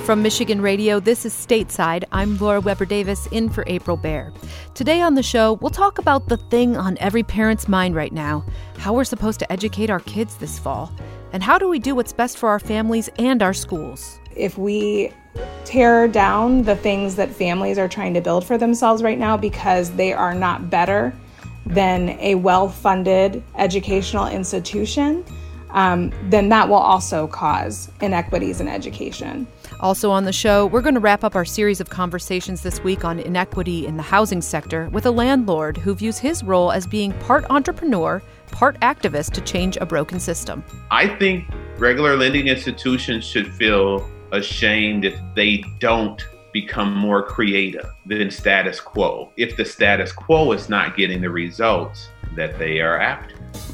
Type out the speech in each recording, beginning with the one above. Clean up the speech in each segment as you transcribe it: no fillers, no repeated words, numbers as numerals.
From Michigan Radio, this is Stateside. I'm Laura Weber Davis, in for April Baer. Today on the show, we'll talk about the thing on every parent's mind right now, how we're supposed to educate our kids this fall, and how do we do what's best for our families and our schools. If we tear down the things that families are trying to build for themselves right now because they are not better than a well-funded educational institution, then that will also cause inequities in education. Also on the show, we're going to wrap up our series of conversations this week on inequity in the housing sector with a landlord who views his role as being part entrepreneur, part activist to change a broken system. I think regular lending institutions should feel ashamed if they don't become more creative than status quo, if the status quo is not getting the results that they are after.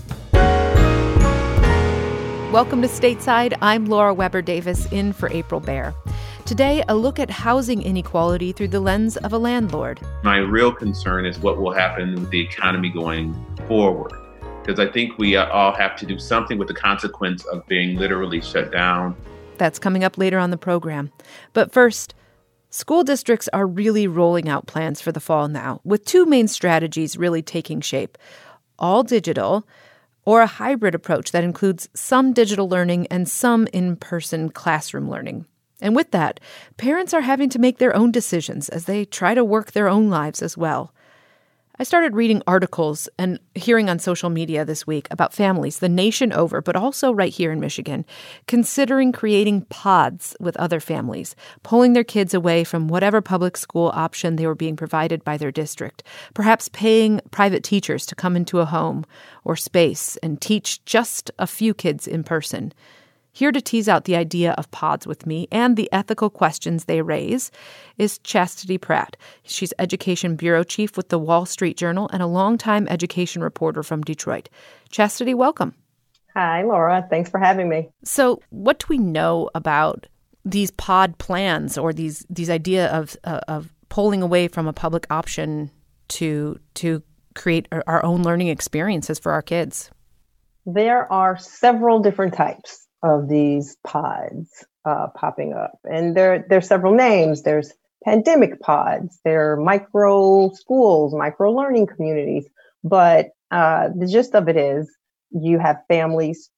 Welcome to Stateside. I'm Laura Weber Davis, in for April Baer. Today, a look at housing inequality through the lens of a landlord. My real concern is what will happen with the economy going forward, because I think we all have to do something with the consequence of being literally shut down. That's coming up later on the program. But first, school districts are really rolling out plans for the fall now, with two main strategies really taking shape: all digital, or a hybrid approach that includes some digital learning and some in-person classroom learning. And with that, parents are having to make their own decisions as they try to work their own lives as well. I started reading articles and hearing on social media this week about families the nation over, but also right here in Michigan, considering creating pods with other families, pulling their kids away from whatever public school option they were being provided by their district, perhaps paying private teachers to come into a home or space and teach just a few kids in person. Here to tease out the idea of pods with me and the ethical questions they raise is Chastity Pratt. She's Education Bureau Chief with the Wall Street Journal and a longtime education reporter from Detroit. Chastity, welcome. Hi, Laura. Thanks for having me. So what do we know about these pod plans or these idea of pulling away from a public option to create our own learning experiences for our kids? There are several different types of these pods popping up. And there's several names. There's pandemic pods, there are micro schools, micro learning communities. But the gist of it is you have families,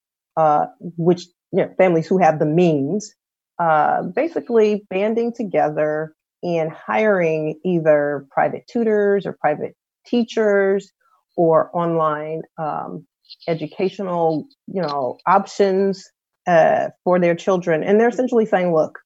families who have the means, basically banding together and hiring either private tutors or private teachers or online educational, options for their children. And they're essentially saying, look,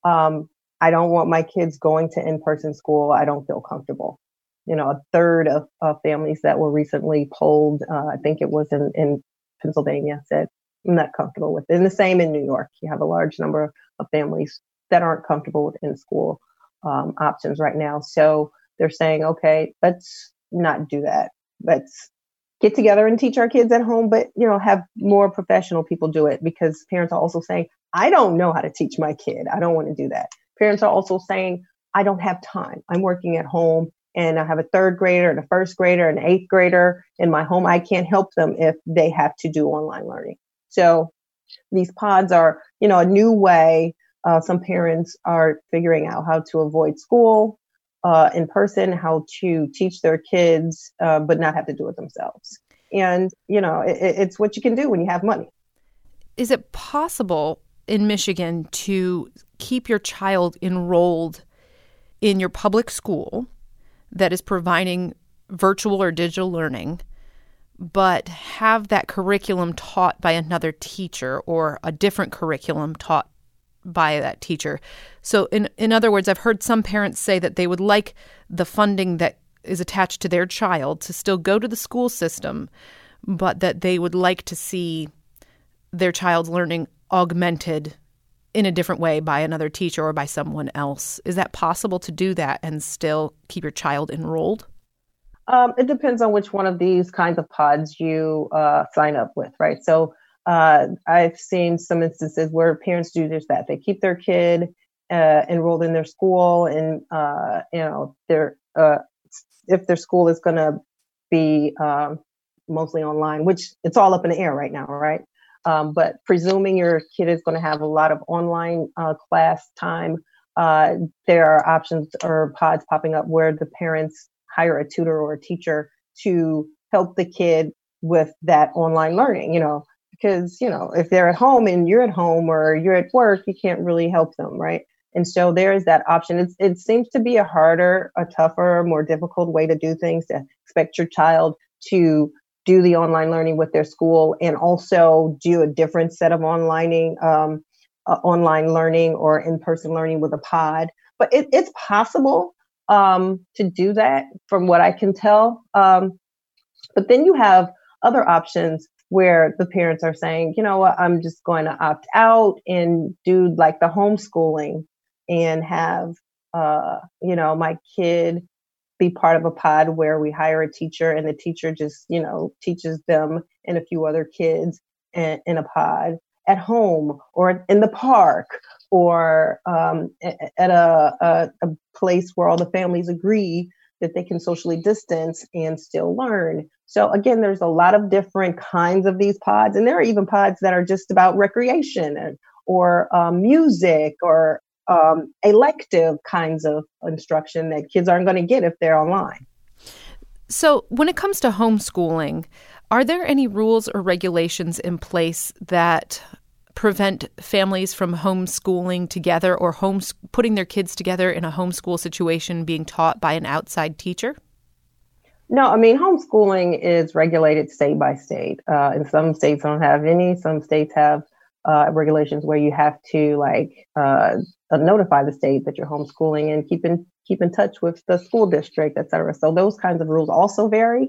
I don't want my kids going to in-person school. I don't feel comfortable. A third of families that were recently polled, I think it was in Pennsylvania, said, I'm not comfortable with it. And the same in New York. You have a large number of families that aren't comfortable with in-school options right now. So they're saying, okay, let's not do that. Let's get together and teach our kids at home, but, have more professional people do it, because parents are also saying, I don't know how to teach my kid. I don't want to do that. Parents are also saying, I don't have time. I'm working at home and I have a third grader and a first grader and an eighth grader in my home. I can't help them if they have to do online learning. So these pods are, a new way. Some parents are figuring out how to avoid school in person, how to teach their kids, but not have to do it themselves. And, it's what you can do when you have money. Is it possible in Michigan to keep your child enrolled in your public school that is providing virtual or digital learning, but have that curriculum taught by another teacher or a different curriculum taught by that teacher? So in other words, I've heard some parents say that they would like the funding that is attached to their child to still go to the school system, but that they would like to see their child's learning augmented in a different way by another teacher or by someone else. Is that possible to do that and still keep your child enrolled? It depends on which one of these kinds of pods you sign up with, right? So I've seen some instances where parents do just that. They keep their kid enrolled in their school, and if their school is going to be mostly online, which it's all up in the air right now, right? But presuming your kid is going to have a lot of online class time, there are options or pods popping up where the parents hire a tutor or a teacher to help the kid with that online learning, because, if they're at home and you're at home or you're at work, you can't really help them, right? And so there is that option. It seems to be a tougher, more difficult way to do things, to expect your child to do the online learning with their school and also do a different set of online learning or in-person learning with a pod. But it's possible to do that from what I can tell. But then you have other options where the parents are saying, you know what, I'm just going to opt out and do like the homeschooling and have, my kid be part of a pod where we hire a teacher and the teacher just, teaches them and a few other kids in a pod at home or in the park or at a place where all the families agree that they can socially distance and still learn. So again, there's a lot of different kinds of these pods, and there are even pods that are just about recreation or music or elective kinds of instruction that kids aren't going to get if they're online. So when it comes to homeschooling, are there any rules or regulations in place that prevent families from homeschooling together or putting their kids together in a homeschool situation being taught by an outside teacher? No, I mean, homeschooling is regulated state by state. And some states don't have any. Some states have regulations where you have to notify the state that you're homeschooling and keep in touch with the school district, et cetera. So those kinds of rules also vary.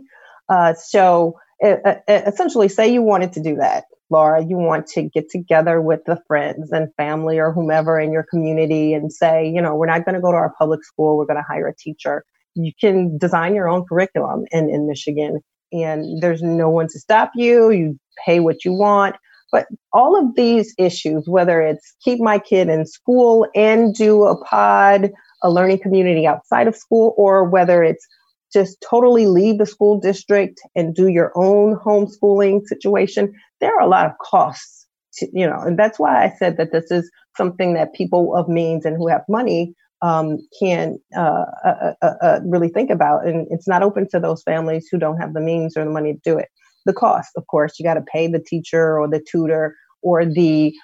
Essentially, say you wanted to do that, Laura, you want to get together with the friends and family or whomever in your community and say, we're not going to go to our public school. We're going to hire a teacher. You can design your own curriculum in Michigan, and there's no one to stop you. You pay what you want. But all of these issues, whether it's keep my kid in school and do a pod, a learning community outside of school, or whether it's just totally leave the school district and do your own homeschooling situation, there are a lot of costs, and that's why I said that this is something that people of means and who have money can really think about. And it's not open to those families who don't have the means or the money to do it. The cost, of course, you got to pay the teacher or the tutor or the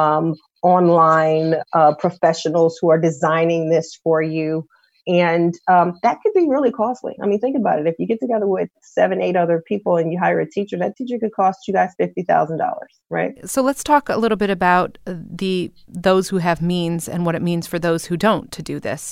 online professionals who are designing this for you. And that could be really costly. I mean, think about it. If you get together with 7, 8 other people and you hire a teacher, that teacher could cost you guys $50,000, right? So let's talk a little bit about those who have means and what it means for those who don't to do this.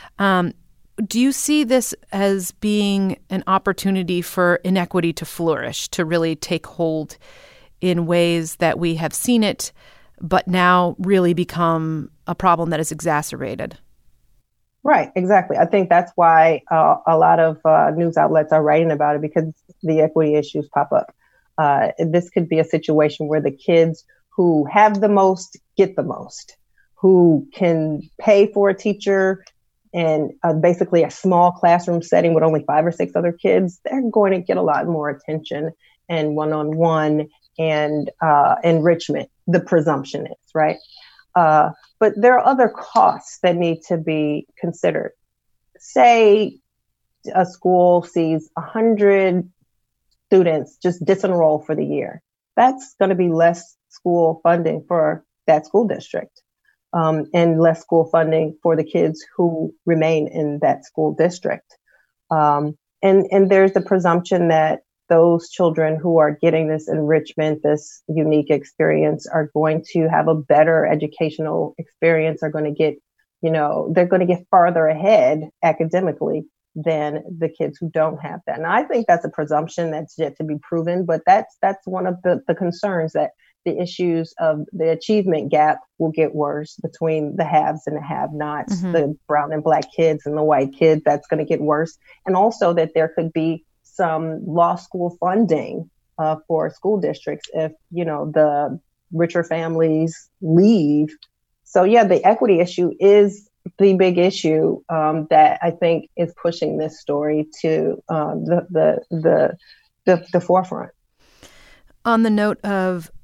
Do you see this as being an opportunity for inequity to flourish, to really take hold in ways that we have seen it, but now really become a problem that is exacerbated? Right, exactly. I think that's why a lot of news outlets are writing about it, because the equity issues pop up. This could be a situation where the kids who have the most get the most, who can pay for a teacher and basically a small classroom setting with only 5 or 6 other kids, they're going to get a lot more attention and one-on-one and enrichment, the presumption is, right? But there are other costs that need to be considered. Say a school sees 100 students just disenroll for the year. That's going to be less school funding for that school district, and less school funding for the kids who remain in that school district. And there's the presumption that those children who are getting this enrichment, this unique experience, are going to have a better educational experience, are going to get, they're going to get farther ahead academically than the kids who don't have that. And I think that's a presumption that's yet to be proven, but that's one of the concerns, that the issues of the achievement gap will get worse between the haves and the have-nots, the brown and black kids and the white kids. That's going to get worse. And also that there could be some law school funding for school districts if, the richer families leave. So yeah, the equity issue is the big issue that I think is pushing this story to the forefront. On the note of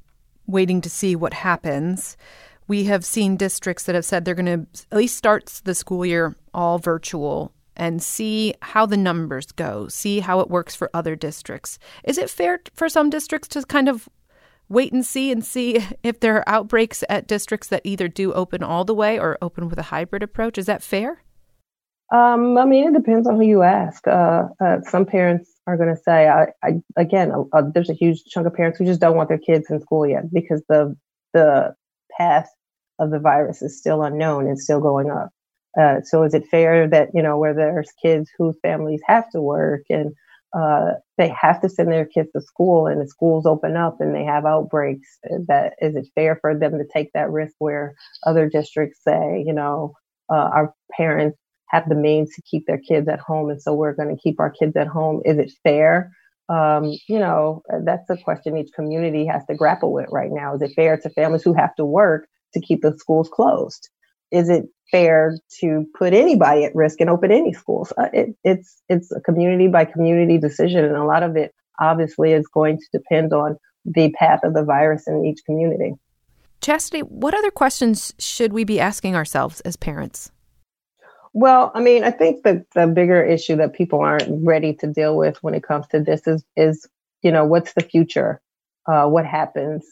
waiting to see what happens. We have seen districts that have said they're going to at least start the school year all virtual and see how the numbers go, see how it works for other districts. Is it fair for some districts to kind of wait and see if there are outbreaks at districts that either do open all the way or open with a hybrid approach? Is that fair? I mean, it depends on who you ask. Some parents are going to say, there's a huge chunk of parents who just don't want their kids in school yet because the path of the virus is still unknown and still going up. So is it fair that, where there's kids whose families have to work and they have to send their kids to school and the schools open up and they have outbreaks, is it fair for them to take that risk where other districts say, our parents have the means to keep their kids at home, and so we're going to keep our kids at home? Is it fair? That's a question each community has to grapple with right now. Is it fair to families who have to work to keep the schools closed? Is it fair to put anybody at risk and open any schools? It's a community by community decision, and a lot of it obviously is going to depend on the path of the virus in each community. Chastity, what other questions should we be asking ourselves as parents? Well, I mean, I think the bigger issue that people aren't ready to deal with when it comes to this is what's the future? What happens,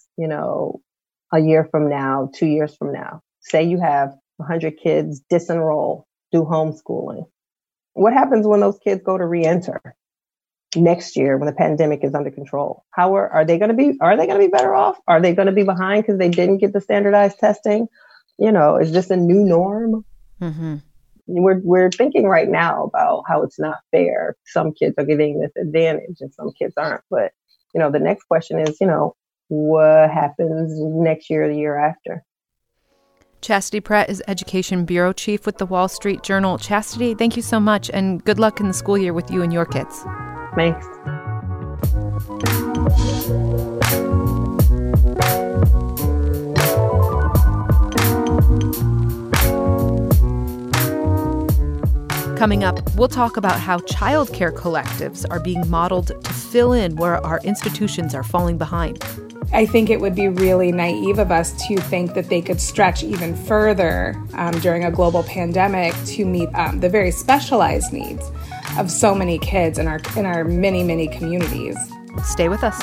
a year from now, 2 years from now? Say you have 100 kids disenroll, do homeschooling. What happens when those kids go to reenter next year when the pandemic is under control? How are they going to be? Are they going to be better off? Are they going to be behind because they didn't get the standardized testing? Is this a new norm? Mm-hmm. We're thinking right now about how it's not fair. Some kids are getting this advantage and some kids aren't. But, the next question is, what happens next year or the year after? Chastity Pratt is Education Bureau Chief with the Wall Street Journal. Chastity, thank you so much, and good luck in the school year with you and your kids. Thanks. Coming up, we'll talk about how childcare collectives are being modeled to fill in where our institutions are falling behind. I think it would be really naive of us to think that they could stretch even further during a global pandemic to meet the very specialized needs of so many kids in our many, many communities. Stay with us.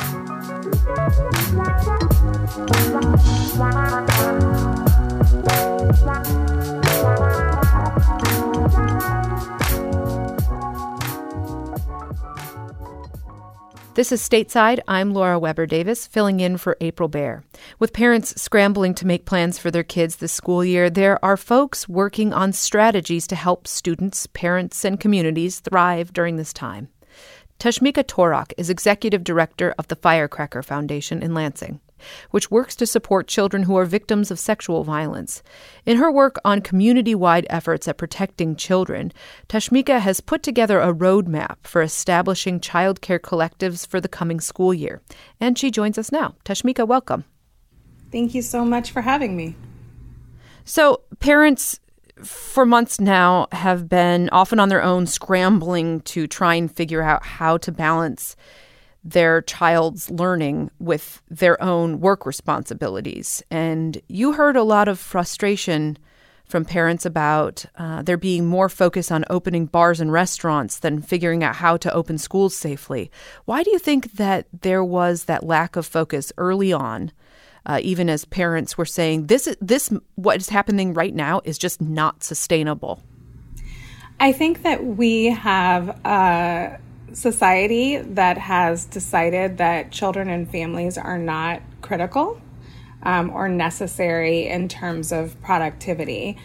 This is Stateside. I'm Laura Weber Davis, filling in for April Baer. With parents scrambling to make plans for their kids this school year, there are folks working on strategies to help students, parents, and communities thrive during this time. Tashmika Torak is executive director of the Firecracker Foundation in Lansing, which works to support children who are victims of sexual violence. In her work on community-wide efforts at protecting children, Tashmika has put together a roadmap for establishing childcare collectives for the coming school year. And she joins us now. Tashmika, welcome. Thank you so much for having me. So parents for months now have been often on their own scrambling to try and figure out how to balance their child's learning with their own work responsibilities. And you heard a lot of frustration from parents about there being more focus on opening bars and restaurants than figuring out how to open schools safely. Why do you think that there was that lack of focus early on, even as parents were saying, this what is happening right now is just not sustainable? I think that we have a society that has decided that children and families are not critical or necessary in terms of productivity.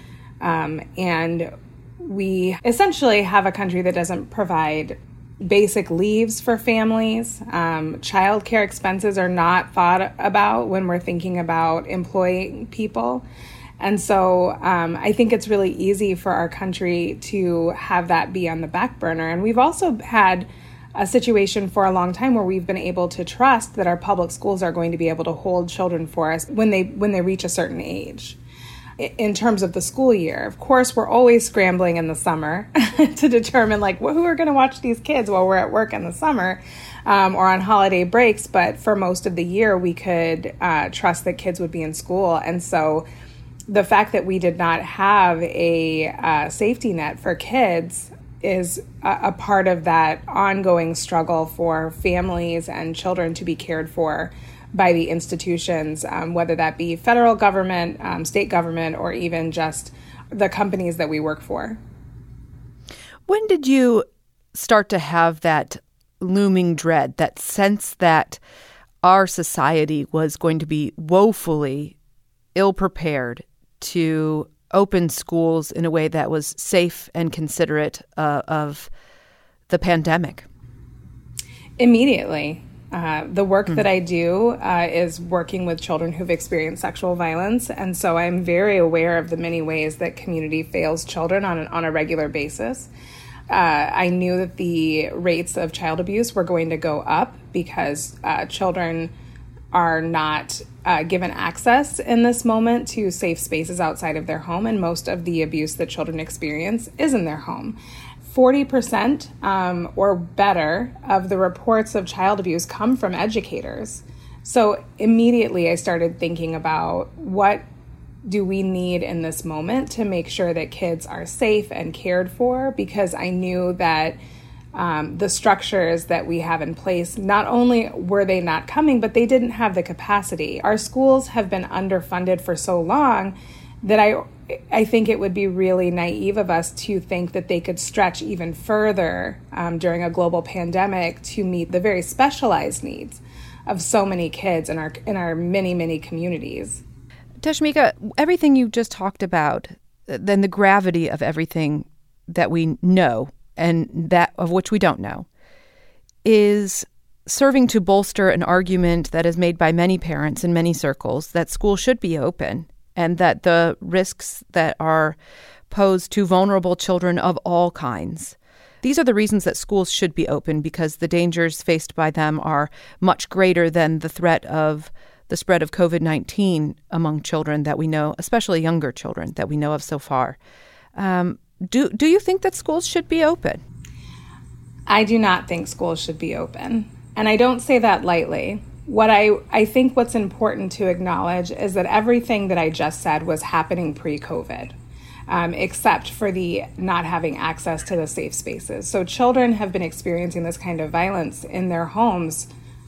And we essentially have a country that doesn't provide basic leaves for families. Childcare expenses are not thought about when we're thinking about employing people. And so I think it's really easy for our country to have that be on the back burner. And we've also had a situation for a long time where we've been able to trust that our public schools are going to be able to hold children for us when they reach a certain age. In terms of the school year, of course, we're always scrambling in the summer to determine who are going to watch these kids while we're at work in the summer. or on holiday breaks, but for most of the year, we could trust that kids would be in school. And so the fact that we did not have a safety net for kids is a part of that ongoing struggle for families and children to be cared for by the institutions, whether that be federal government, state government, or even just the companies that we work for. When did you start to have that looming dread, that sense that our society was going to be woefully ill-prepared to open schools in a way that was safe and considerate of the pandemic? Immediately. The work that I do is working with children who've experienced sexual violence. And so I'm very aware of the many ways that community fails children on a regular basis. I knew that the rates of child abuse were going to go up because children are not given access in this moment to safe spaces outside of their home. And most of the abuse that children experience is in their home. 40% or better of the reports of child abuse come from educators. So immediately I started thinking about what do we need in this moment to make sure that kids are safe and cared for, because I knew that the structures that we have in place, not only were they not coming, but they didn't have the capacity. Our schools have been underfunded for so long that I think it would be really naive of us to think that they could stretch even further during a global pandemic to meet the very specialized needs of so many kids in our many, many communities. Tashmika, everything you just talked about, then the gravity of everything that we know and that of which we don't know, is serving to bolster an argument that is made by many parents in many circles that schools should be open and that the risks that are posed to vulnerable children of all kinds. These are the reasons that schools should be open, because the dangers faced by them are much greater than the threat of the spread of COVID-19 among children that we know, especially younger children that we know of so far. Do you think that schools should be open? I do not think schools should be open. And I don't say that lightly. What I think what's important to acknowledge is that everything that I just said was happening pre-COVID, except for the not having access to the safe spaces. So children have been experiencing this kind of violence in their homes,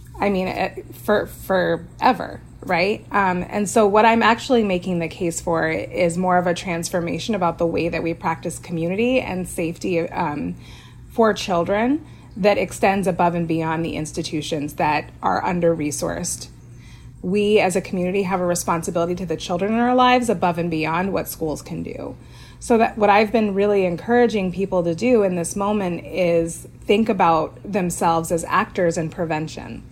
for forever, right? And so what I'm actually making the case for is more of a transformation about the way that we practice community and safety for children that extends above and beyond the institutions that are under-resourced. We as a community have a responsibility to the children in our lives above and beyond what schools can do. So that what I've been really encouraging people to do in this moment is think about themselves as actors in prevention.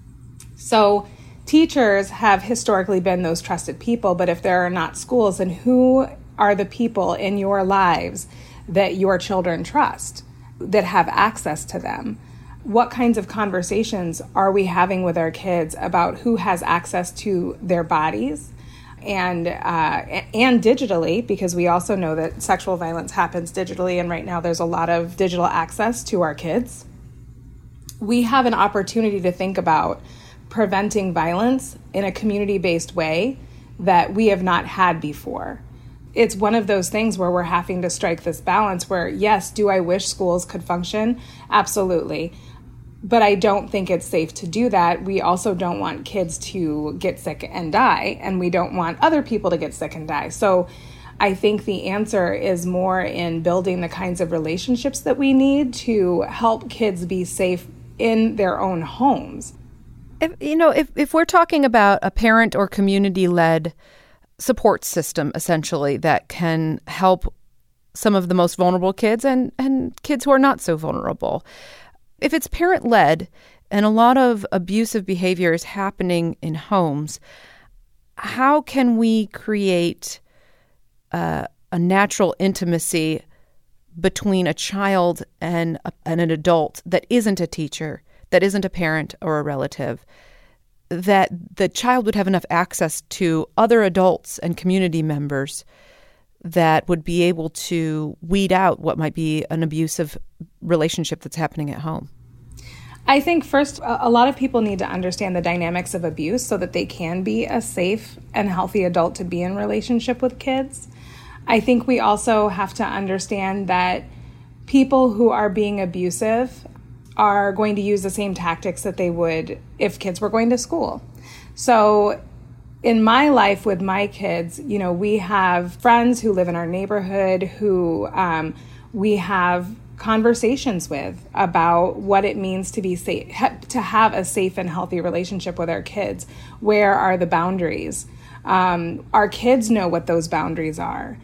So teachers have historically been those trusted people, but if there are not schools, then who are the people in your lives that your children trust, that have access to them? What kinds of conversations are we having with our kids about who has access to their bodies and digitally, because we also know that sexual violence happens digitally, and right now there's a lot of digital access to our kids. We have an opportunity to think about preventing violence in a community-based way that we have not had before. It's one of those things where we're having to strike this balance where, yes, do I wish schools could function? Absolutely. But I don't think it's safe to do that. We also don't want kids to get sick and die, and we don't want other people to get sick and die. So I think the answer is more in building the kinds of relationships that we need to help kids be safe in their own homes. If we're talking about a parent or community-led support system, essentially, that can help some of the most vulnerable kids and kids who are not so vulnerable, if it's parent-led and a lot of abusive behavior is happening in homes, how can we create a natural intimacy between a child and an adult that isn't a teacher, that isn't a parent or a relative, that the child would have enough access to other adults and community members that would be able to weed out what might be an abusive relationship that's happening at home? I think first, a lot of people need to understand the dynamics of abuse so that they can be a safe and healthy adult to be in relationship with kids. I think we also have to understand that people who are being abusive are going to use the same tactics that they would if kids were going to school. So in my life with my kids, we have friends who live in our neighborhood who we have conversations with about what it means to be safe, to have a safe and healthy relationship with our kids. Where are the boundaries? Our kids know what those boundaries are.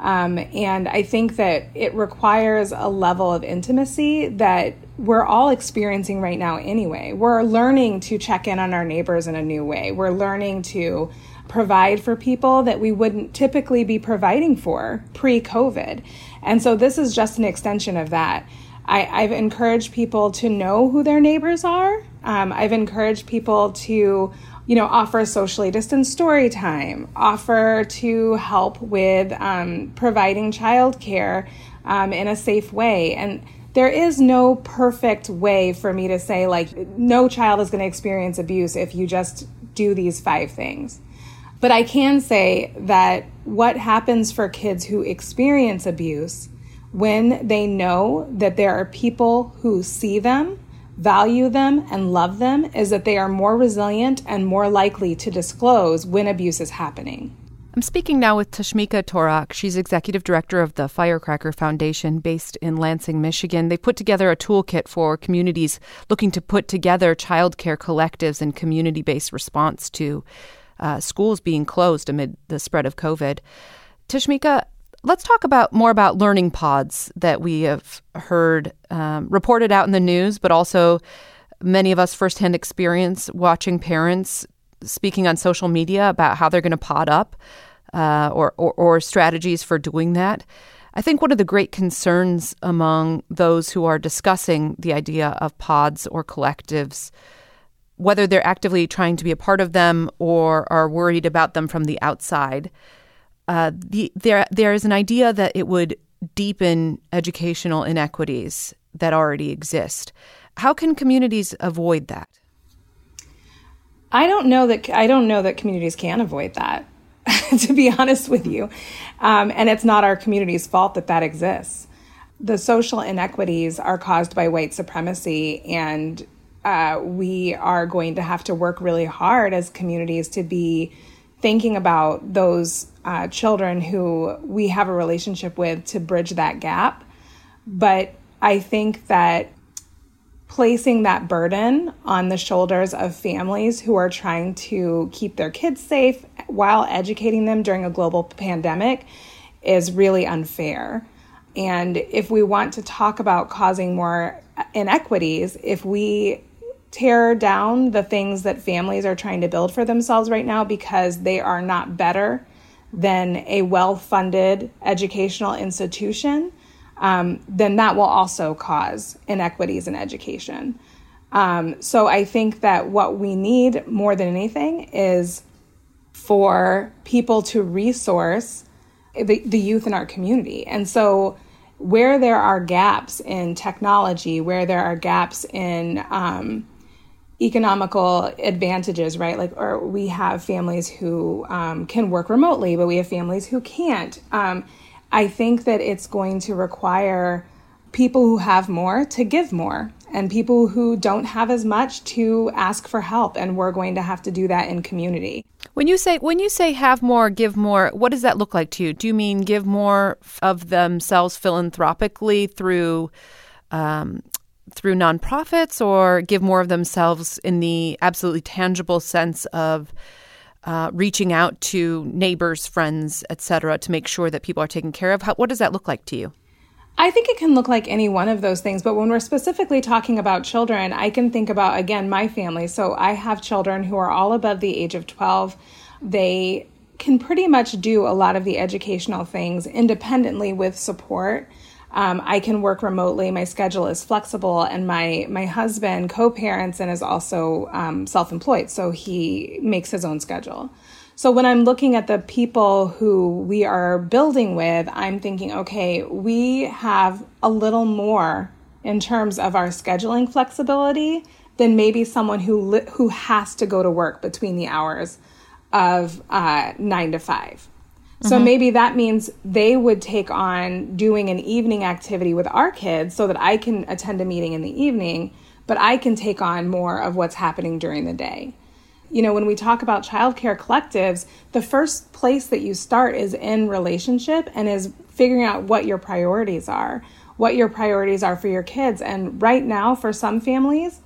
And I think that it requires a level of intimacy that we're all experiencing right now anyway. We're learning to check in on our neighbors in a new way. We're learning to provide for people that we wouldn't typically be providing for pre-COVID. And so this is just an extension of that. I've encouraged people to know who their neighbors are. I've encouraged people to offer socially distanced story time, offer to help with providing childcare in a safe way. And there is no perfect way for me to say, no child is going to experience abuse if you just do these 5 things. But I can say that what happens for kids who experience abuse when they know that there are people who see them, value them, and love them is that they are more resilient and more likely to disclose when abuse is happening. I'm speaking now with Tashmika Torak. She's executive director of the Firecracker Foundation based in Lansing, Michigan. They put together a toolkit for communities looking to put together childcare collectives and community-based response to schools being closed amid the spread of COVID. Tashmika, let's talk more about learning pods that we have heard reported out in the news, but also many of us firsthand experience watching parents speaking on social media about how they're going to pod up or strategies for doing that. I think one of the great concerns among those who are discussing the idea of pods or collectives, whether they're actively trying to be a part of them or are worried about them from the outside, there is an idea that it would deepen educational inequities that already exist. How can communities avoid that? I don't know that communities can avoid that, to be honest with you. And it's not our community's fault that exists. The social inequities are caused by white supremacy, and we are going to have to work really hard as communities to be thinking about those children who we have a relationship with to bridge that gap. But I think that placing that burden on the shoulders of families who are trying to keep their kids safe while educating them during a global pandemic is really unfair. And if we want to talk about causing more inequities, if we tear down the things that families are trying to build for themselves right now because they are not better than a well-funded educational institution, then that will also cause inequities in education. So I think that what we need more than anything is for people to resource the youth in our community. And so where there are gaps in technology, where there are gaps in economical advantages, right? Or we have families who can work remotely, but we have families who can't. I think that it's going to require people who have more to give more, and people who don't have as much to ask for help. And we're going to have to do that in community. When you say have more, give more, what does that look like to you? Do you mean give more of themselves philanthropically through nonprofits, or give more of themselves in the absolutely tangible sense of reaching out to neighbors, friends, et cetera, to make sure that people are taken care of? What does that look like to you? I think it can look like any one of those things. But when we're specifically talking about children, I can think about, again, my family. So I have children who are all above the age of 12. They can pretty much do a lot of the educational things independently with support. I can work remotely. My schedule is flexible, and my husband co-parents and is also self-employed, so he makes his own schedule. So when I'm looking at the people who we are building with, I'm thinking, okay, we have a little more in terms of our scheduling flexibility than maybe someone who has to go to work between the hours of 9 to 5. So maybe that means they would take on doing an evening activity with our kids so that I can attend a meeting in the evening, but I can take on more of what's happening during the day. You know, when we talk about childcare collectives, the first place that you start is in relationship and is figuring out what your priorities are for your kids. And right now, for some families,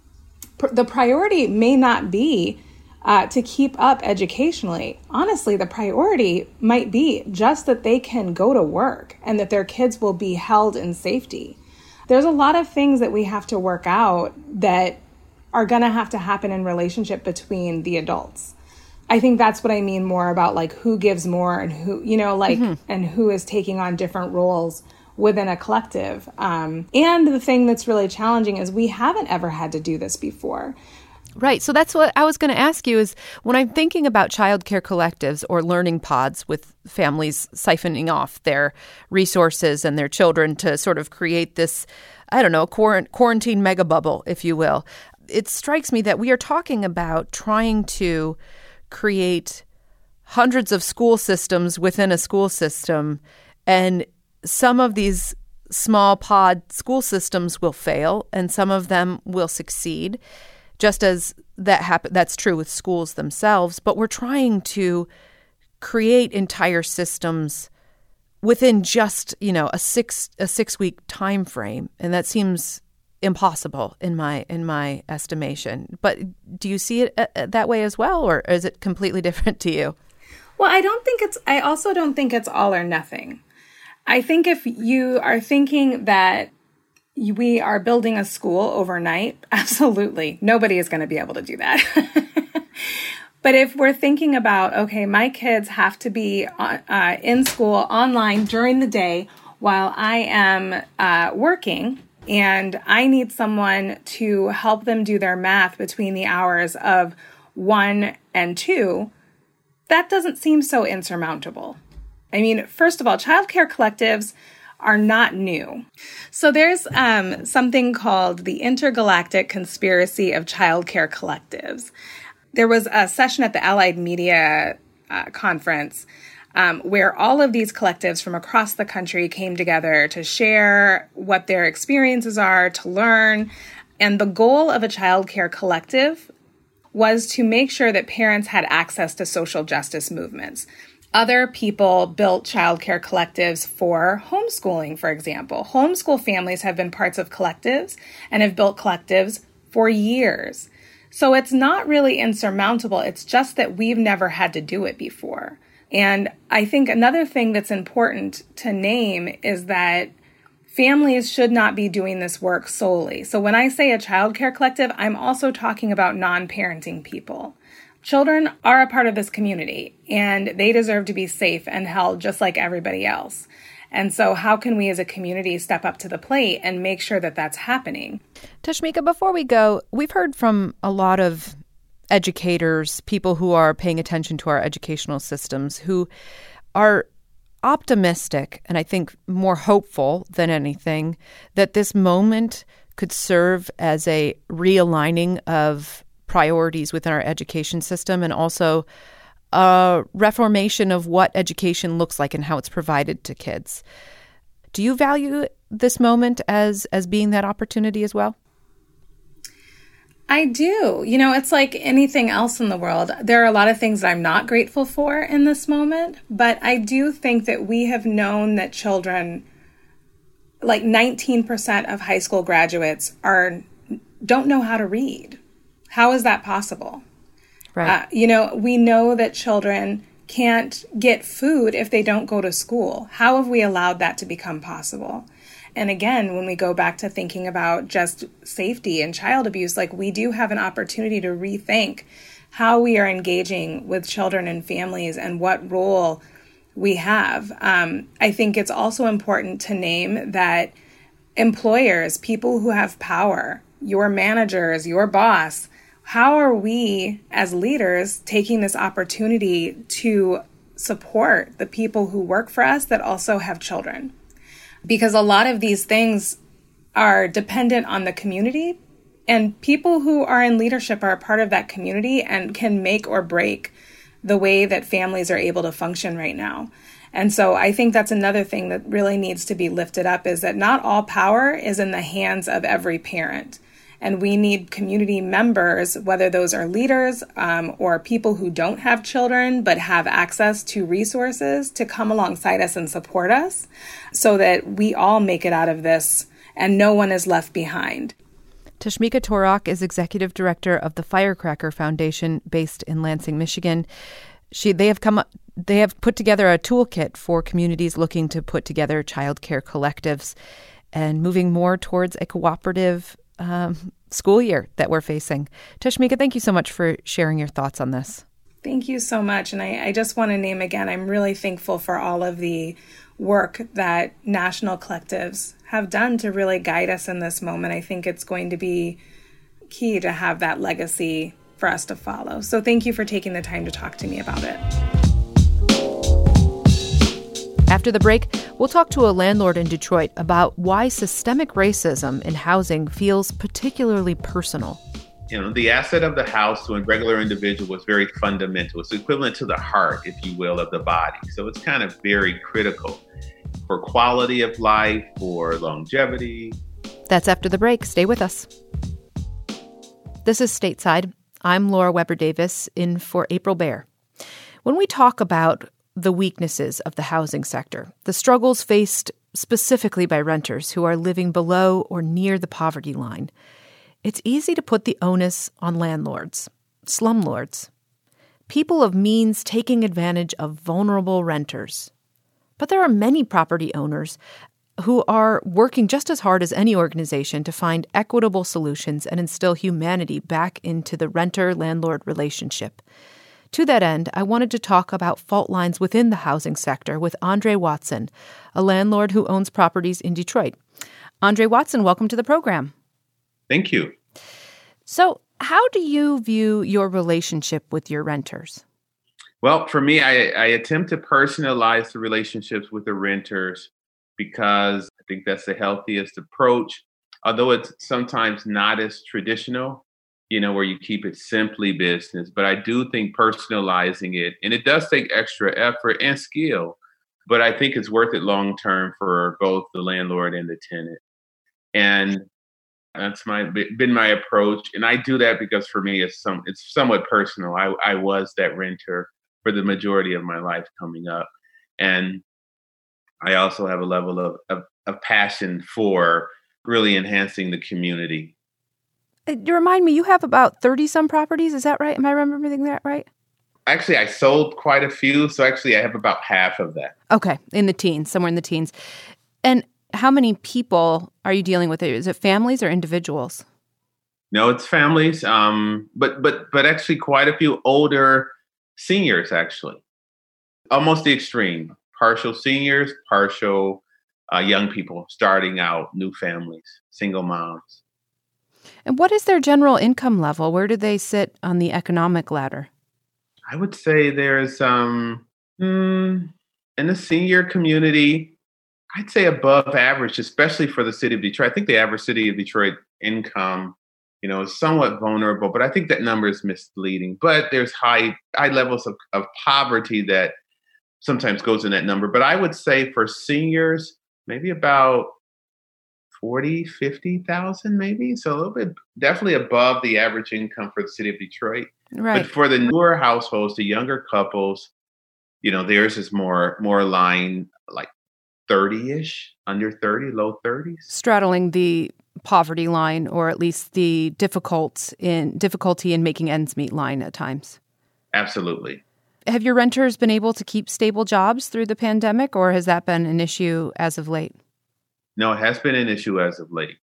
the priority may not be to keep up educationally. Honestly, the priority might be just that they can go to work and that their kids will be held in safety. There's a lot of things that we have to work out that are going to have to happen in relationship between the adults. I think that's what I mean more about like who gives more and who, you know, like, and who is taking on different roles within a collective. And the thing that's really challenging is we haven't ever had to do this before. Right. So that's what I was going to ask you is when I'm thinking about childcare collectives or learning pods with families siphoning off their resources and their children to sort of create this, I don't know, quarantine mega bubble, if you will. It strikes me that we are talking about trying to create hundreds of school systems within a school system. And some of these small pod school systems will fail and some of them will succeed. Just as that's true with schools themselves, but we're trying to create entire systems within just, you know, a 6-week time frame, and that seems impossible in my estimation. But do you see it that way as well, or is it completely different to you? Well, I also don't think it's all or nothing. I think if you are thinking that we are building a school overnight, absolutely. Nobody is going to be able to do that. But if we're thinking about, okay, my kids have to be in school online during the day while I am working, and I need someone to help them do their math between the hours of 1 and 2, that doesn't seem so insurmountable. I mean, first of all, childcare collectives are not new. So there's something called the Intergalactic Conspiracy of Childcare Collectives. There was a session at the Allied Media Conference where all of these collectives from across the country came together to share what their experiences are, to learn. And the goal of a childcare collective was to make sure that parents had access to social justice movements. Other people built childcare collectives for homeschooling, for example. Homeschool families have been parts of collectives and have built collectives for years. So it's not really insurmountable. It's just that we've never had to do it before. And I think another thing that's important to name is that families should not be doing this work solely. So when I say a childcare collective, I'm also talking about non-parenting people. Children are a part of this community, and they deserve to be safe and held just like everybody else. And so how can we as a community step up to the plate and make sure that that's happening? Tashmika, before we go, we've heard from a lot of educators, people who are paying attention to our educational systems, who are optimistic and I think more hopeful than anything that this moment could serve as a realigning of priorities within our education system and also a reformation of what education looks like and how it's provided to kids. Do you value this moment as being that opportunity as well? I do. You know, it's like anything else in the world. There are a lot of things that I'm not grateful for in this moment, but I do think that we have known that children, like 19% of high school graduates don't know how to read. How is that possible? Right. We know that children can't get food if they don't go to school. How have we allowed that to become possible? And again, when we go back to thinking about just safety and child abuse, like we do have an opportunity to rethink how we are engaging with children and families and what role we have. I think it's also important to name that employers, people who have power, your managers, your boss, how are we as leaders taking this opportunity to support the people who work for us that also have children? Because a lot of these things are dependent on the community, and people who are in leadership are a part of that community and can make or break the way that families are able to function right now. And so I think that's another thing that really needs to be lifted up, is that not all power is in the hands of every parent. And we need community members, whether those are leaders or people who don't have children but have access to resources, to come alongside us and support us so that we all make it out of this and no one is left behind. Tashmika Torok is executive director of the Firecracker Foundation based in Lansing, Michigan. They have put together a toolkit for communities looking to put together childcare collectives and moving more towards a cooperative school year that we're facing. Tashmika, thank you so much for sharing your thoughts on this. Thank you so much. And I just want to name again, I'm really thankful for all of the work that national collectives have done to really guide us in this moment. I think it's going to be key to have that legacy for us to follow. So thank you for taking the time to talk to me about it. After the break, we'll talk to a landlord in Detroit about why systemic racism in housing feels particularly personal. The asset of the house to a regular individual is very fundamental. It's equivalent to the heart, if you will, of the body. So it's kind of very critical for quality of life, for longevity. That's after the break. Stay with us. This is Stateside. I'm Laura Weber Davis, in for April Baer. When we talk about the weaknesses of the housing sector, the struggles faced specifically by renters who are living below or near the poverty line, it's easy to put the onus on landlords, slumlords, people of means taking advantage of vulnerable renters. But there are many property owners who are working just as hard as any organization to find equitable solutions and instill humanity back into the renter-landlord relationship. To that end, I wanted to talk about fault lines within the housing sector with Andre Watson, a landlord who owns properties in Detroit. Andre Watson, welcome to the program. Thank you. So, how do you view your relationship with your renters? Well, for me, I attempt to personalize the relationships with the renters because I think that's the healthiest approach, although it's sometimes not as traditional, where you keep it simply business. But I do think personalizing it, and it does take extra effort and skill, but I think it's worth it long term for both the landlord and the tenant. And that's been my approach. And I do that because for me, it's somewhat personal. I was that renter for the majority of my life coming up. And I also have a level of passion for really enhancing the community. Remind me, you have about 30-some properties. Is that right? Am I remembering that right? Actually, I sold quite a few. So actually, I have about half of that. Okay. In the teens, somewhere in the teens. And how many people are you dealing with? Is it families or individuals? No, it's families. But actually quite a few older seniors, actually. Almost the extreme. Partial seniors, partial young people starting out, new families, single moms. And what is their general income level? Where do they sit on the economic ladder? I would say there's, in the senior community, I'd say above average, especially for the city of Detroit. I think the average city of Detroit income, is somewhat vulnerable, but I think that number is misleading. But there's high levels of poverty that sometimes goes in that number. But I would say for seniors, maybe about 40, 50,000 maybe. So a little bit, definitely above the average income for the city of Detroit. Right. But for the newer households, the younger couples, theirs is more aligned, like 30-ish, under 30, low 30s. Straddling the poverty line, or at least the difficulty in making ends meet line at times. Absolutely. Have your renters been able to keep stable jobs through the pandemic, or has that been an issue as of late? No, it has been an issue as of late.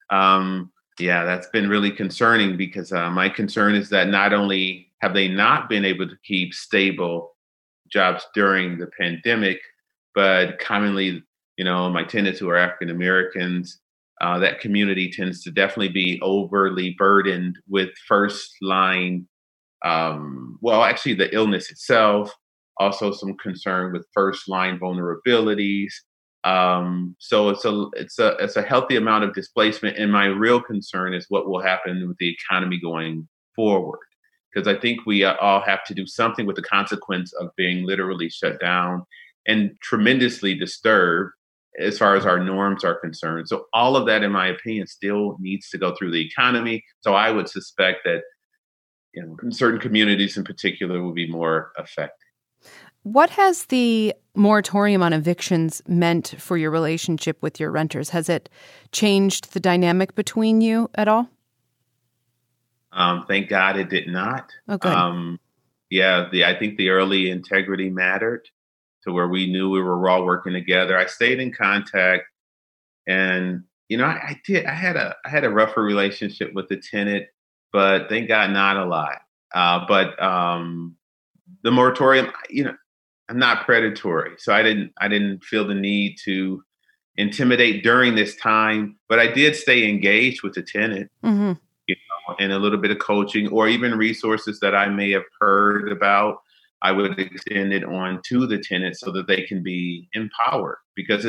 That's been really concerning because my concern is that not only have they not been able to keep stable jobs during the pandemic, but commonly, my tenants who are African Americans, that community tends to definitely be overly burdened with first line. Actually, the illness itself, also some concern with first line vulnerabilities. So it's a healthy amount of displacement. And my real concern is what will happen with the economy going forward. Because I think we all have to do something with the consequence of being literally shut down and tremendously disturbed as far as our norms are concerned. So all of that, in my opinion, still needs to go through the economy. So I would suspect that, certain communities in particular will be more affected. What has the moratorium on evictions meant for your relationship with your renters? Has it changed the dynamic between you at all? Thank God it did not. Oh, good. I think the early integrity mattered to where we knew we were all working together. I stayed in contact, and I had a rougher relationship with the tenant, but thank God not a lot. But the moratorium, I'm not predatory, so I didn't feel the need to intimidate during this time. But I did stay engaged with the tenant. Mm-hmm. And a little bit of coaching or even resources that I may have heard about, I would extend it on to the tenant so that they can be empowered, because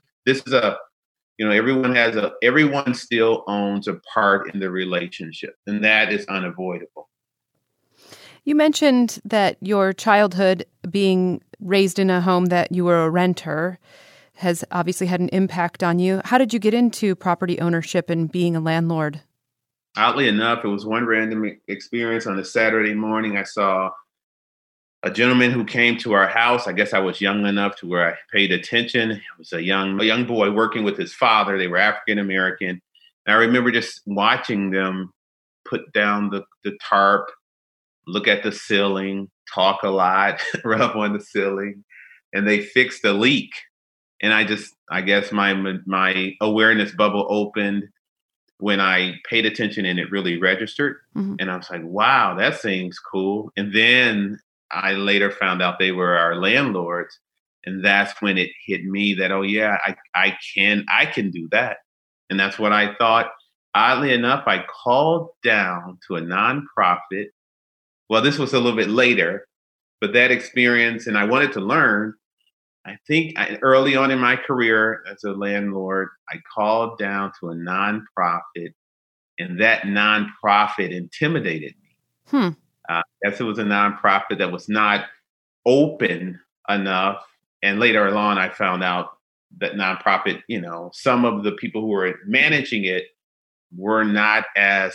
everyone still owns a part in the relationship, and that is unavoidable. You mentioned that your childhood, being raised in a home that you were a renter, has obviously had an impact on you. How did you get into property ownership and being a landlord? Oddly enough, it was one random experience. On a Saturday morning, I saw a gentleman who came to our house. I guess I was young enough to where I paid attention. It was a young boy working with his father. They were African American. And I remember just watching them put down the tarp, look at the ceiling, talk a lot, rub on the ceiling, and they fixed a leak. And I guess my awareness bubble opened when I paid attention, and it really registered. Mm-hmm. And I was like, wow, that seems cool. And then I later found out they were our landlords. And that's when it hit me that, oh yeah, I can do that. And that's what I thought. Oddly enough, I called down to a nonprofit. Well, this was a little bit later, but that experience, and I wanted to learn. I think early on in my career as a landlord, I called down to a nonprofit, and that nonprofit intimidated me. Yes, it was a nonprofit that was not open enough. And later on, I found out that nonprofit, some of the people who were managing it were not as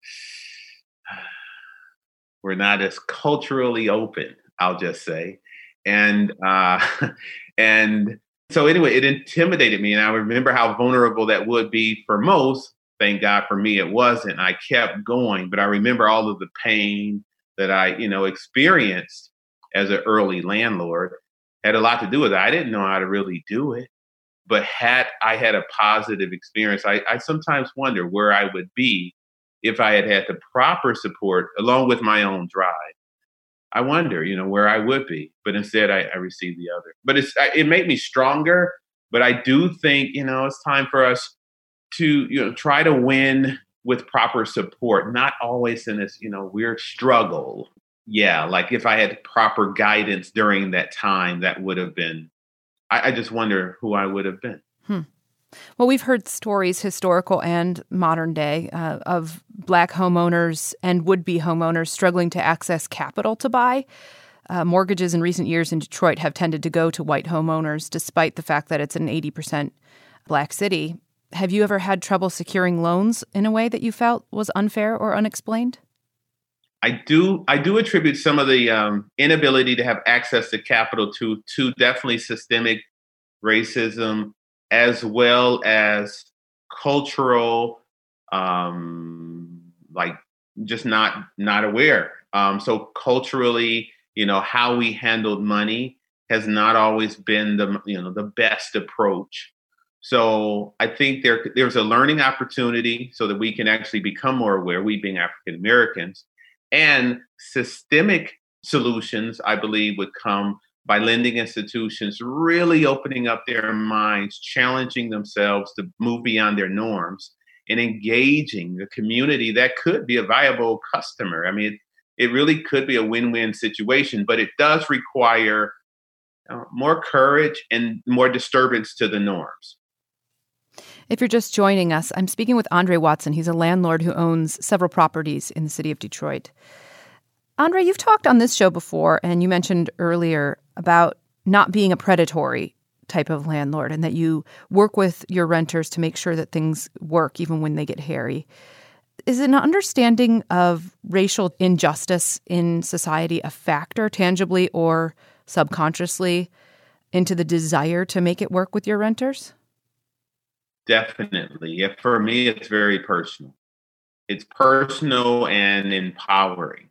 culturally open, I'll just say. And so anyway, it intimidated me. And I remember how vulnerable that would be for most. Thank God for me, it wasn't. I kept going. But I remember all of the pain that I, experienced as an early landlord had a lot to do with it. I didn't know how to really do it. But had I had a positive experience, I sometimes wonder where I would be if I had the proper support along with my own drive. I wonder, where I would be, but instead I received the other. But it made me stronger. But I do think, it's time for us to, try to win with proper support, not always in this, weird struggle. Yeah, like if I had proper guidance during that time, that would have been, I just wonder who I would have been. Well, we've heard stories, historical and modern day, of Black homeowners and would-be homeowners struggling to access capital to buy. Mortgages in recent years in Detroit have tended to go to white homeowners, despite the fact that it's an 80% Black city. Have you ever had trouble securing loans in a way that you felt was unfair or unexplained? I do attribute some of the inability to have access to capital to definitely systemic racism, as well as cultural, just not aware. So culturally, how we handled money has not always been the best approach. So I think there's a learning opportunity so that we can actually become more aware, we being African Americans, and systemic solutions, I believe, would come by lending institutions really opening up their minds, challenging themselves to move beyond their norms and engaging the community that could be a viable customer. I mean, it really could be a win-win situation, but it does require more courage and more disturbance to the norms. If you're just joining us, I'm speaking with Andre Watson. He's a landlord who owns several properties in the city of Detroit. Andre, you've talked on this show before, and you mentioned earlier about not being a predatory type of landlord and that you work with your renters to make sure that things work even when they get hairy. Is an understanding of racial injustice in society a factor, tangibly or subconsciously, into the desire to make it work with your renters? Definitely. Yeah, for me, it's very personal. It's personal and empowering.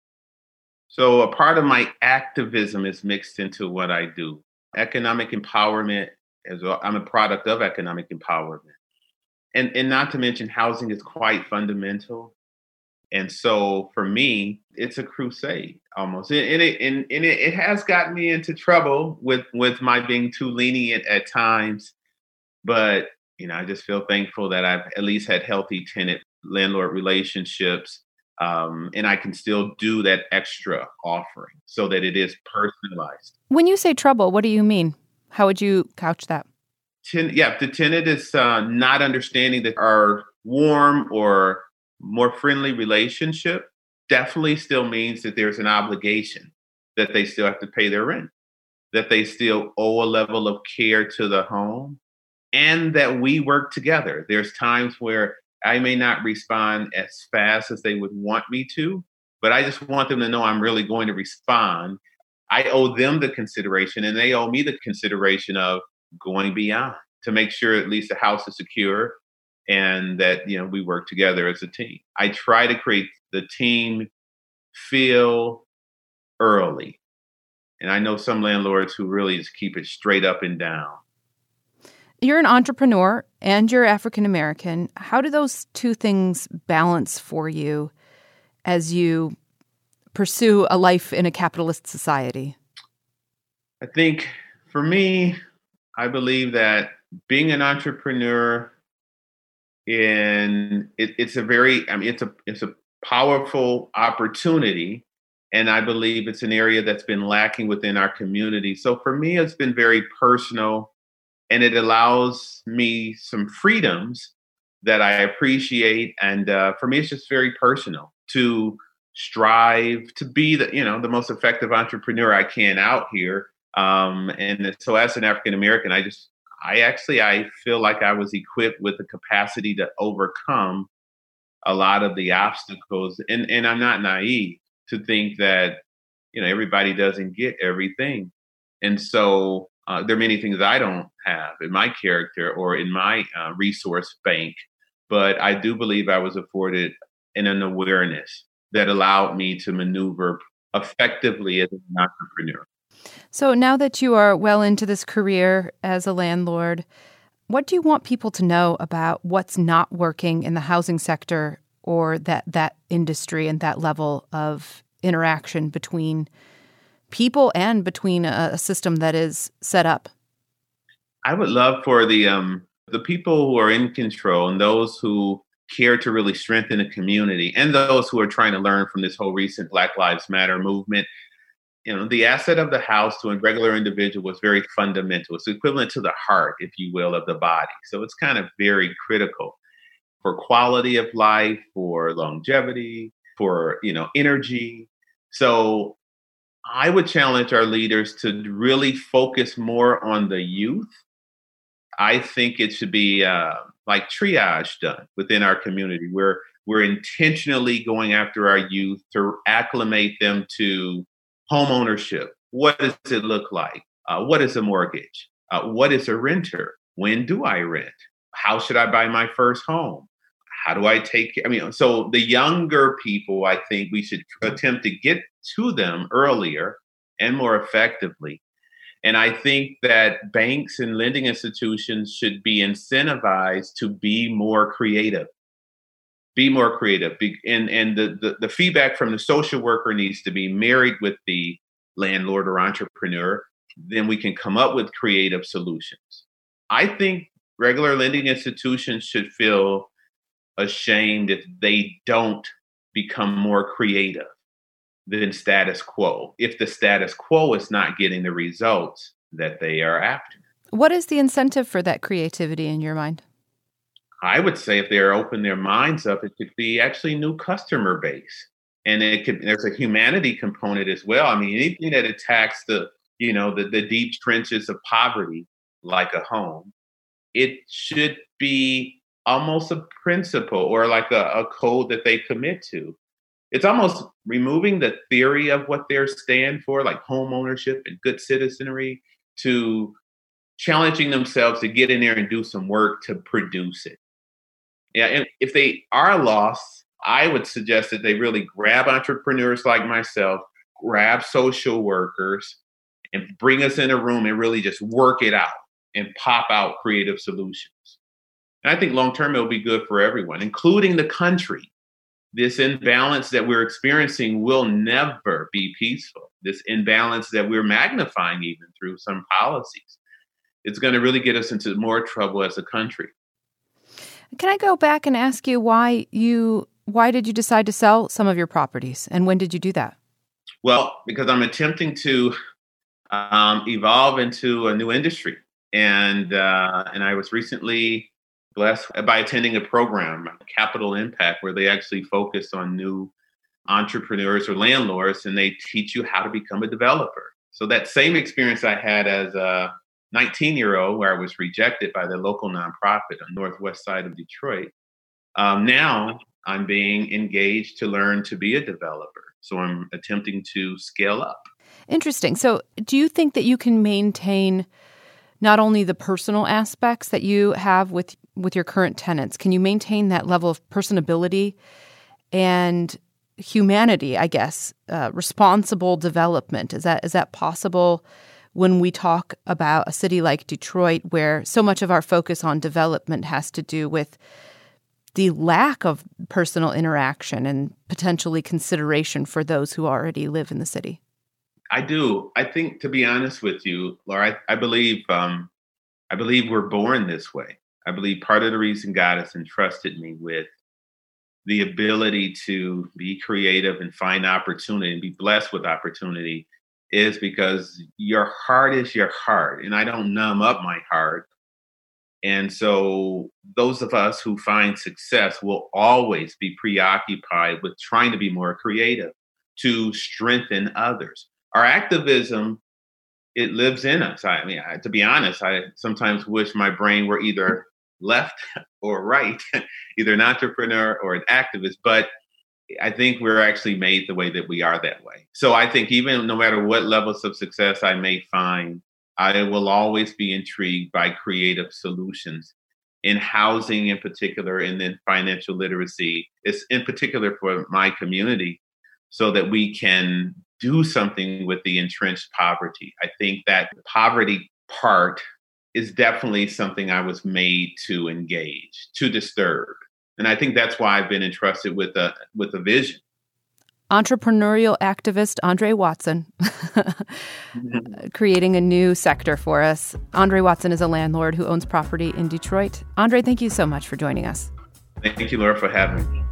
So a part of my activism is mixed into what I do. Economic empowerment, as well, I'm a product of economic empowerment. And not to mention housing is quite fundamental. And so for me, it's a crusade almost. And it has gotten me into trouble with my being too lenient at times. But, I just feel thankful that I've at least had healthy tenant landlord relationships. And I can still do that extra offering so that it is personalized. When you say trouble, what do you mean? How would you couch that? If the tenant is not understanding that our warm or more friendly relationship definitely still means that there's an obligation, that they still have to pay their rent, that they still owe a level of care to the home, and that we work together. There's times where I may not respond as fast as they would want me to, but I just want them to know I'm really going to respond. I owe them the consideration, and they owe me the consideration of going beyond to make sure at least the house is secure and that, we work together as a team. I try to create the team feel early. And I know some landlords who really just keep it straight up and down. You're an entrepreneur and you're African American. How do those two things balance for you as you pursue a life in a capitalist society? I think for me, I believe that being an entrepreneur it's a powerful opportunity. And I believe it's an area that's been lacking within our community. So for me, it's been very personal, and it allows me some freedoms that I appreciate. And for me, it's just very personal to strive to be the most effective entrepreneur I can out here. And so as an African American, I feel like I was equipped with the capacity to overcome a lot of the obstacles. And I'm not naive to think that, everybody doesn't get everything. And so there are many things I don't have in my character or in my resource bank, but I do believe I was afforded an awareness that allowed me to maneuver effectively as an entrepreneur. So now that you are well into this career as a landlord, what do you want people to know about what's not working in the housing sector or that industry and that level of interaction between people and between a system that is set up? I would love for the people who are in control and those who care to really strengthen the community and those who are trying to learn from this whole recent Black Lives Matter movement. The asset of the house to a regular individual is very fundamental. It's equivalent to the heart, if you will, of the body. So it's kind of very critical for quality of life, for longevity, for, energy. So I would challenge our leaders to really focus more on the youth. I think it should be like triage done within our community, where we're intentionally going after our youth to acclimate them to home ownership. What does it look like? What is a mortgage? What is a renter? When do I rent? How should I buy my first home? How do I take care? So the younger people, I think we should attempt to get to them earlier and more effectively. And I think that banks and lending institutions should be incentivized to be more creative. Be more creative. And the feedback from the social worker needs to be married with the landlord or entrepreneur. Then we can come up with creative solutions. I think regular lending institutions should feel ashamed if they don't become more creative than status quo if the status quo is not getting the results that they are after. What is the incentive for that creativity in your mind? I would say if they're open their minds up, it could be actually new customer base. And there's a humanity component as well. I mean, anything that attacks the deep trenches of poverty, like a home, it should be almost a principle or like a code that they commit to. It's almost removing the theory of what they stand for, like home ownership and good citizenry, to challenging themselves to get in there and do some work to produce it. Yeah, and if they are lost, I would suggest that they really grab entrepreneurs like myself, grab social workers, and bring us in a room and really just work it out and pop out creative solutions. And I think long-term, it'll be good for everyone, including the country. This imbalance that we're experiencing will never be peaceful. This imbalance that we're magnifying even through some policies, it's going to really get us into more trouble as a country. Can I go back and ask you why did you decide to sell some of your properties, and when did you do that? Well, because I'm attempting to evolve into a new industry, and I was recently blessed by attending a program, Capital Impact, where they actually focus on new entrepreneurs or landlords, and they teach you how to become a developer. So that same experience I had as a 19-year-old, where I was rejected by the local nonprofit on the northwest side of Detroit, now I'm being engaged to learn to be a developer. So I'm attempting to scale up. Interesting. So do you think that you can maintain not only the personal aspects that you have with your current tenants, can you maintain that level of personability and humanity, I guess, responsible development? Is that possible when we talk about a city like Detroit, where so much of our focus on development has to do with the lack of personal interaction and potentially consideration for those who already live in the city? I do. I think, to be honest with you, Laura, I believe we're born this way. I believe part of the reason God has entrusted me with the ability to be creative and find opportunity and be blessed with opportunity is because your heart is your heart, and I don't numb up my heart. And so those of us who find success will always be preoccupied with trying to be more creative to strengthen others. Our activism, it lives in us. I mean, to be honest, I sometimes wish my brain were either left or right, either an entrepreneur or an activist, but I think we're actually made the way that we are that way. So I think even no matter what levels of success I may find, I will always be intrigued by creative solutions in housing in particular, and then financial literacy is in particular for my community, so that we can do something with the entrenched poverty. I think that poverty part is definitely something I was made to engage, to disturb. And I think that's why I've been entrusted with a vision. Entrepreneurial activist Andre Watson, creating a new sector for us. Andre Watson is a landlord who owns property in Detroit. Andre, thank you so much for joining us. Thank you, Laura, for having me.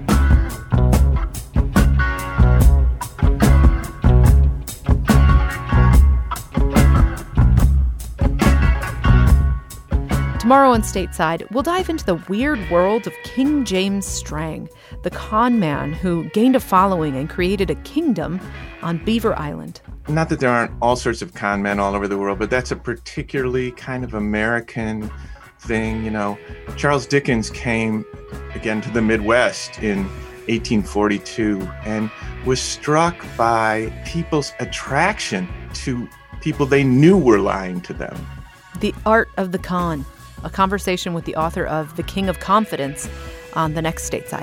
Tomorrow on Stateside, we'll dive into the weird world of King James Strang, the con man who gained a following and created a kingdom on Beaver Island. Not that there aren't all sorts of con men all over the world, but that's a particularly kind of American thing. You know, Charles Dickens came again to the Midwest in 1842 and was struck by people's attraction to people they knew were lying to them. The Art of the Con, a conversation with the author of The King of Confidence on the next Stateside.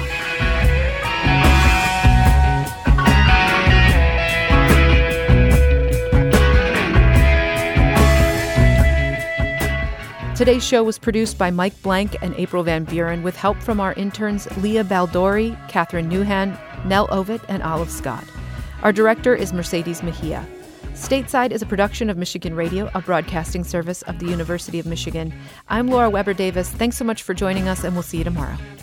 Today's show was produced by Mike Blank and April Van Buren with help from our interns Leah Baldori, Catherine Newhan, Nell Ovitt, and Olive Scott. Our director is Mercedes Mejia. Stateside is a production of Michigan Radio, a broadcasting service of the University of Michigan. I'm Laura Weber Davis. Thanks so much for joining us, and we'll see you tomorrow.